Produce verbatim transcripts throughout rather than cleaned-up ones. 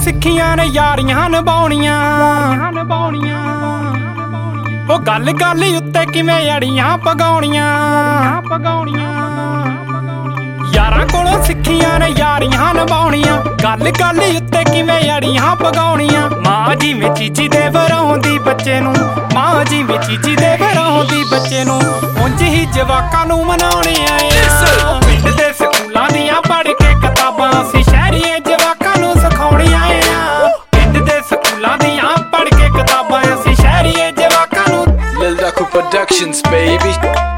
ਸਿੱਖੀਆਂ ਨੇ ਯਾਰੀਆਂ ਨਿਭਾਉਣੀਆਂ। ਉਹ ਗੱਲ ਗੱਲ ਉੱਤੇ ਕਿਵੇਂ ਅੜੀਆਂ ਪਗਾਉਣੀਆਂ। ਯਾਰਾਂ ਕੋਲੋਂ ਸਿੱਖੀਆਂ ਨੇ ਯਾਰੀਆਂ ਨਿਭਾਉਣੀਆਂ। ਗੱਲ ਗੱਲ ਉੱਤੇ ਕਿਵੇਂ ਅੜੀਆਂ ਪਗਾਉਣੀਆਂ। ਮਾਂ ਜਿਵੇਂ ਚੀਚੀ ਦੇ ਵਰਾਉਂਦੀ ਬੱਚੇ ਨੂੰ, ਮਾਂ ਜਿਵੇਂ ਚੀਚੀ ਦੇ ਵਰਾਉਂਦੀ ਬੱਚੇ ਨੂੰ, ਉਂਝ ਹੀ ਜਵਾਕਾਂ ਨੂੰ ਮਨਾਉਣੇ ਆਏ। ਪਿੰਡ ਦੇ ਸਕੂਲਾਂ ਦੀਆਂ ਪੜ੍ਹ ਕੇ ਕਿਤਾਬਾਂ ਅਸੀਂ ਸ਼ਹਿਰੀਏ ਜਵਾਕਾਂ ਨੂੰ ਸਿਖਾਉਣੇ ਆਏ ਆ। ਪਿੰਡ ਦੇ ਸਕੂਲਾਂ ਦੀਆਂ ਪੜ੍ਹ ਕੇ ਕਿਤਾਬਾਂ ਅਸੀਂ ਸ਼ਹਿਰੀਏ ਜਵਾਕਾਂ ਨੂੰ। Lil Daku Productions, baby.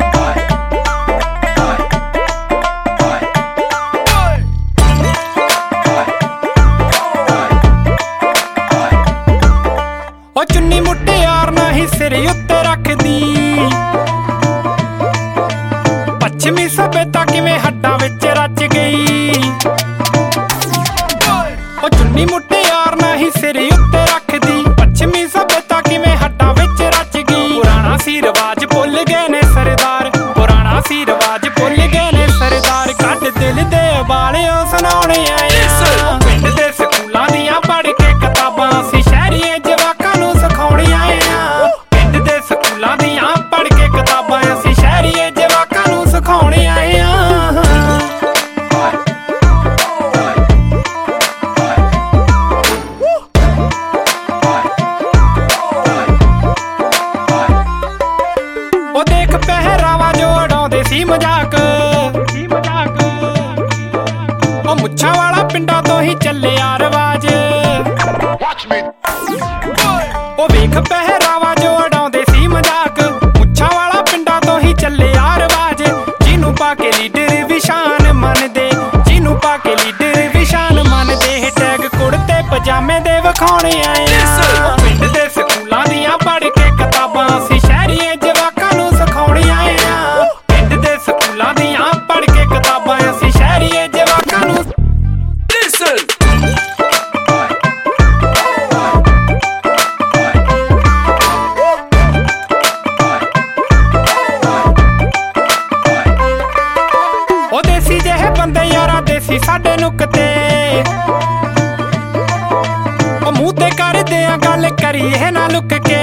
ਉਹ ਚੁੰਨੀ ਮੁਟਿਆਰ ਨਾ ਹੀ ਸਿਰ ਉੱਤੇ ਰੱਖਦੀ। ਪੱਛਮੀ ਸਭਿਅਤਾ ਕਿਵੇਂ ਹੱਡਾਂ ਵਿੱਚ ਰਚ ਗਈ। ਉਹ ਚੁੰਨੀ ਮੁਟਿਆਰ ਨਾ ਹੀ ਸਿਰ ਉੱਤੇ ਰੱਖਦੀ। ਪੱਛਮੀ ਸਭਿਅਤਾ ਕਿਵੇਂ ਹੱਡਾਂ ਵਿੱਚ ਰਚ ਗਈ। ਪੁਰਾਣਾ ਸੀ ਰਿਵਾਜ ਭੁੱਲ ਗਏ ਨੇ ਸਰਦਾਰ, ਪੁਰਾਣਾ ਸੀ ਰਿਵਾਜ ਭੁੱਲ ਗਏ ਨੇ ਸਰਦਾਰ। ਕੱਢ ਦਿਲ ਦੇ ਉਬਾਲਿਓ ਸੁਣਾਉਣੇ ਆਏ। ਪਿੰਡ ਦੇ ਸਕੂਲਾਂ ਦੀਆਂ ਪੜ੍ਹ ਕੇ ਕਿਤਾਬਾਂ ਅਸੀਂ ਸ਼ਹਿਰੀਏ ਜਵਾਕਾਂ ਨੂੰ ਸਿਖਾਉਣੇ ਆਏ ਆ। ਪਿੰਡ ਦੇ ਸਕੂਲਾਂ ਦੀਆਂ ਪੜ੍ਹ ਕੇ ਕਿਤਾਬਾਂ ਅਸੀਂ ਸ਼ਹਿਰੀਏ ਜਵਾਕਾਂ ਨੂੰ ਸਿਖਾਉਣੇ ਆਏ ਆ। ਉਹ ਦੇਖ ਪਹਿਰਾਵਾ ਜੋ ਉਡਾਉਂਦੇ ਸੀ ਮਜ਼ਾਕ, ਉਹ ਮੁੱਛਾਂ ਵਾਲਾ ਪਿੰਡਾਂ ਤੋਂ ਹੀ ਚੱਲਿਆ ਰਿਵਾਜ। ਉਹ ਵੇਖ ਪਹਿਰਾਵਾ ਜੋ ਉਡਾਉਂਦੇ ਸੀ ਮਜ਼ਾਕ, ਮੁੱਛਾਂ ਵਾਲਾ ਪਿੰਡਾਂ ਤੋਂ ਹੀ ਚੱਲਿਆ ਰਿਵਾਜ। ਜਿਹਨੂੰ ਪਾ ਕੇ ਲੀਡਰ ਵੀ ਸ਼ਾਨ ਮੰਨਦੇ, ਜਿਹਨੂੰ ਪਾ ਕੇ ਲੀਡਰ ਵੀ ਸ਼ਾਨ ਮੰਨਦੇ। ਟੈਗ ਕੁੜਤੇ ਪਜਾਮੇ ਦੇ ਵਿਖਾਉਣੇ ਆਏ ਆ। ਪਿੰਡ ਦੇ ਸਕੂਲਾਂ ਦੀਆਂ ਪੜ੍ਹ ਕੇ ਕਿਤਾਬਾਂ ਅਸੀਂ ਸ਼ਹਿਰੀਏ ਜਵਾਕਾਂ ਨੂੰ ਸਿਖਾਉਣੇ ਆਏ ਆ। ਪਿੰਡ ਦੇ ਸਕੂਲਾਂ ਦੀਆਂ ਪੜ੍ਹ ਕੇ ਕਿਤਾਬਾਂ ਅਸੀਂ ਸ਼ਹਿਰੀਏ ਜਵਾਕਾਂ ਨੂੰ। Listen. ਉਹ ਦੇਸੀ ਜਿਹੇ ਬੰਦੇ ਯਾਰਾ ਦੇਸੀ ਸਾਡੇ ਨੁਕਤੇ। ਉਹ ਮੂੰਹ ਤੇ ਕਰਦੇ ਆ ਗੱਲ ਕਰੀਏ ਨਾ ਲੁੱਕ ਕੇ।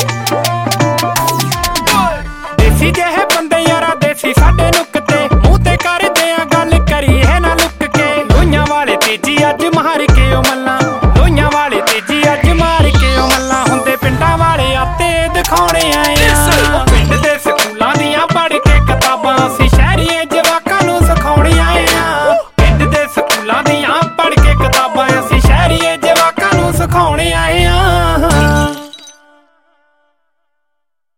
ਦੇਸੀ ਜਿਹੇ ਬੰਦੇ ਯਾਰਾ ਦੇਸੀ ਸਾਡੇ ਨੁਕਤੇ। ਮੂੰਹ ਤੇ ਕਰਦੇ ਆ ਗੱਲ ਕਰੀਏ ਨਾ ਲੁੱਕ ਕੇ। ਲੋਈਆਂ ਵਾਲੇ ਤੇਜੀ ਅੱਜ ਮਾਰ ਕੇ ਉਹ ਮੱਲਾਂ, ਲੋਈਆਂ ਵਾਲੇ ਤੇਜੀ ਅੱਜ ਮਾਰ ਕੇ ਉਹ ਮੱਲਾਂ। ਹੁੰਦੇ ਪਿੰਡਾਂ ਵਾਲੇ ਆਤੇ ਦਿਖਾਉਣੇ ਆਏ ਆ। ਪਿੰਡ ਦੇ ਸਕੂਲਾਂ ਦੀਆਂ ਪੜ੍ਹ ਕੇ ਕਿਤਾਬਾਂ ਅਸੀਂ ਸ਼ਹਿਰੀਏ ਜਵਾਕਾਂ ਨੂੰ ਸਿਖਾਉਣੇ ਆਏ ਆ। ਪਿੰਡ ਦੇ ਸਕੂਲਾਂ ਦੀਆਂ ਪੜ੍ਹ ਕੇ ਕਿਤਾਬਾਂ ਅਸੀਂ ਸ਼ਹਿਰੀਏ ਜਵਾਕਾਂ ਨੂੰ ਸਿਖਾਉਣੇ ਆਏ।